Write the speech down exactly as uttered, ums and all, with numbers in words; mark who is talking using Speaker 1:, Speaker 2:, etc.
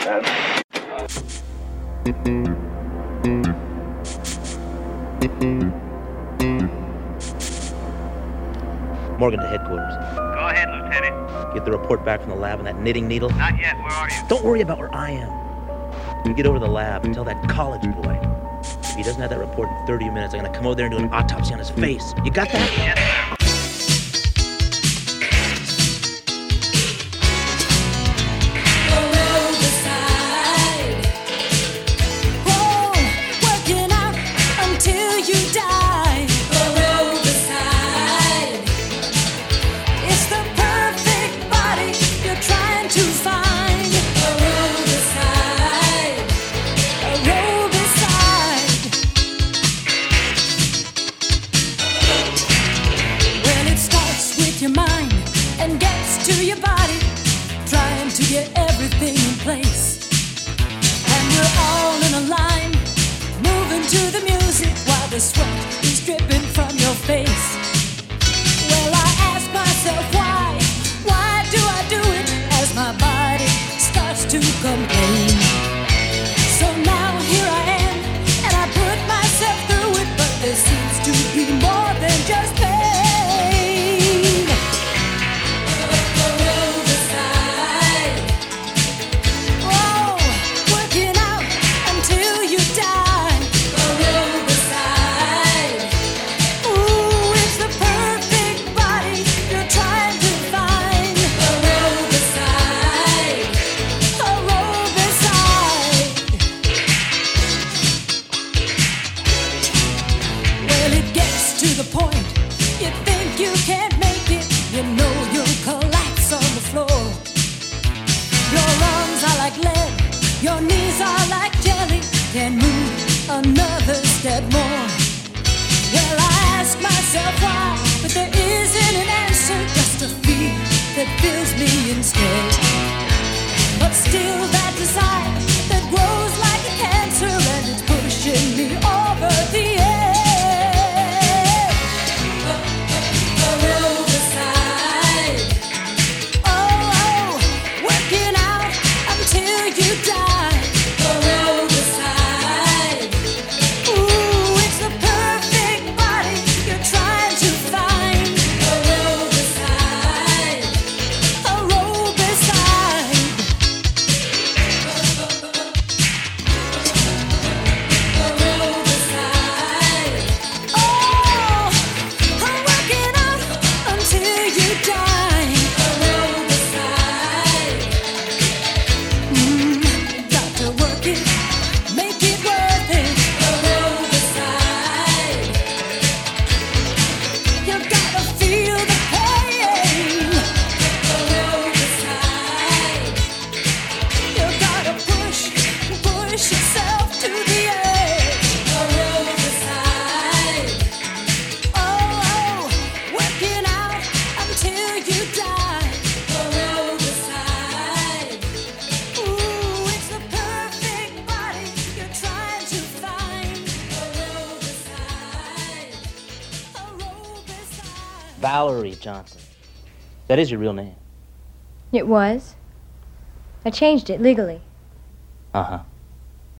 Speaker 1: man.
Speaker 2: Morgan to headquarters.
Speaker 3: Go ahead, Lieutenant.
Speaker 2: Get the report back from the lab on that knitting needle.
Speaker 3: Not yet. Where are you?
Speaker 2: Don't worry about where I am. When you get over to the lab and tell that college boy, if he doesn't have that report in thirty minutes, I'm gonna come over there and do an autopsy on his face. You got that?
Speaker 3: Yes, sir.
Speaker 4: The sweat is dripping from your face. Well, I ask myself why, why do I do it as my body starts to complain? So now here I am, and I put myself through it, but there seems to be more than just pain. Oh, working out until you die. Your knees are like jelly, can't move another step more. Well, I ask myself why, but there isn't an answer, just a fear that fills me instead. But still that desire that grows like a cancer, and it's pushing me over the edge. Over the side. Oh, oh, working out until you die.
Speaker 2: Valerie Johnson. That is your real name.
Speaker 5: It was. I changed it legally.
Speaker 2: Uh-huh.